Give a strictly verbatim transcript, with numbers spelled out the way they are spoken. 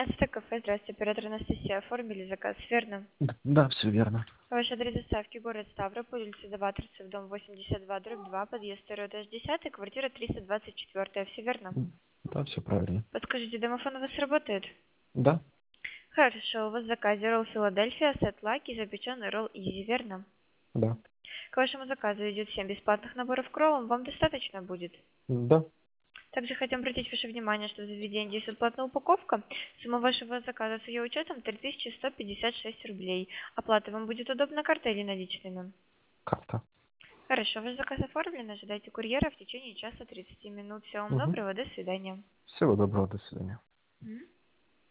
АСТ кафе, здравствуйте, оператор Анастасия. Оформили заказ, верно? Д- Да, все верно. Ваш адрес доставки город Ставрополь, улица Новаторцев, дом восемьдесят два, дробь два, подъезд второй, этаж десятый, квартира триста двадцать четыре. Все верно? М, Да, все правильно. Подскажите, домофон у вас работает? Да, Хорошо, у вас в заказе ролл Филадельфия, сет лаки, запеченный ролл Изи, верно? да, К вашему заказу идет семь бесплатных наборов кроллов, вам достаточно будет? да. Также хотим обратить ваше внимание, что в заведении действует платная упаковка. Сумма вашего заказа с ее учетом три тысячи сто пятьдесят шесть рублей. Оплата вам будет удобна картой или наличными? Карта. Хорошо, ваш заказ оформлен. Ожидайте курьера в течение часа тридцати минут. Всего вам Угу. доброго, до свидания. Всего доброго, до свидания. Мгм.